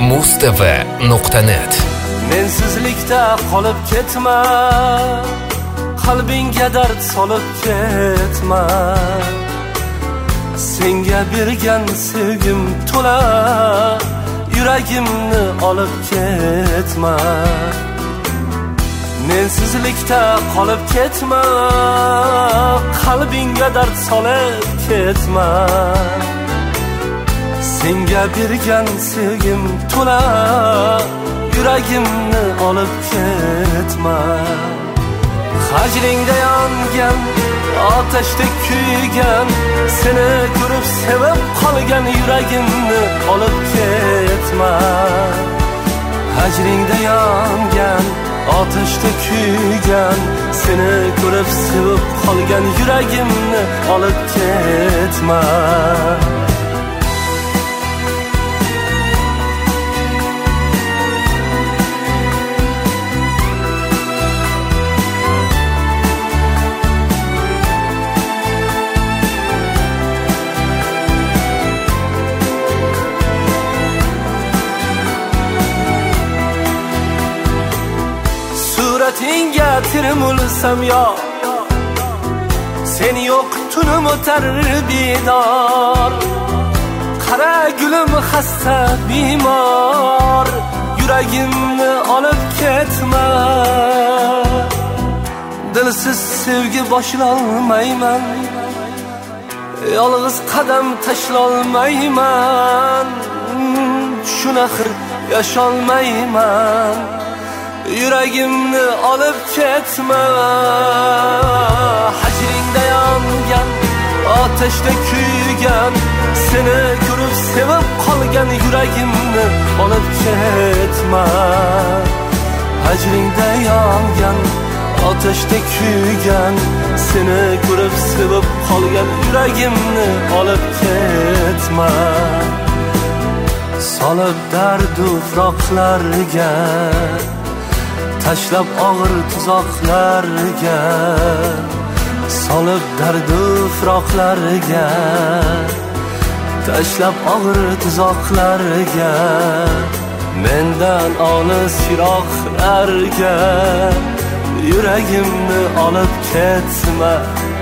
mustv.net. Mensizlikda qolib ketma, qalbingga dard solib ketma. Senga bergan sevgim to'la, yuragimni olib ketma. Mensizlikda qolib ketma, qalbingga dard solib ketma. Senga bergan sevgim to'la, yuragimni olib ketma. Hajringda yongan, ateşte kuygan, seni ko'rib sevib qolgan yuragimni olib ketma. Hajringda yongan, ateşte kuygan, seni ko'rib sevib qolgan yuragimni olib ketma. Suratinga tirmulsam yo, sen yo'q tunim o'tar bedor. Qara gulim xasta bemor, yuragimni olib ketma. Dilsiz sevgi boshlolmayman, yolg'iz qadam tashlolmayman. Shunaxir yasholmayman, yuragimni olib ketma. Hajringda yongan, ateşte kuygan, seni ko'rib sevib qolgan yuragimni olib ketma. Hajringda yongan, ateşte kuygan, seni ko'rib sevib qolgan yuragimni olib ketma. Solib dardu firoqlarga, tashlab og'ir tuzoqlarga, solib dardu firoqlarga, tashlab og'ir tuzoqlarga, mendan olis yiroqlarga, yuragimni olib ketma.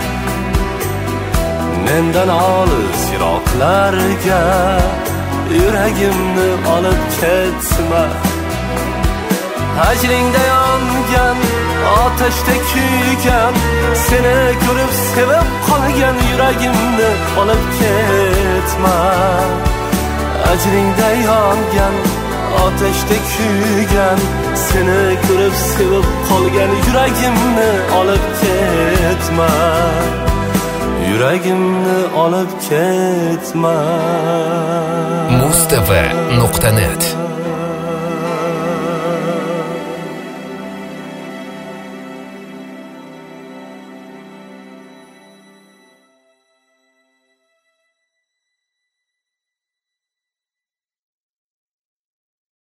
Mendan olis yiroqlarga, yuragimni olib ketma. Hajringda yongan, ateşte kuygan, seni ko'rib sevib qolgan yuragimni olib ketma. Hajringda yongan, ateşte kuygan, seni ko'rib sevib qolgan yuragimni olib ketma. Yuragimni olib ketma. mustv.net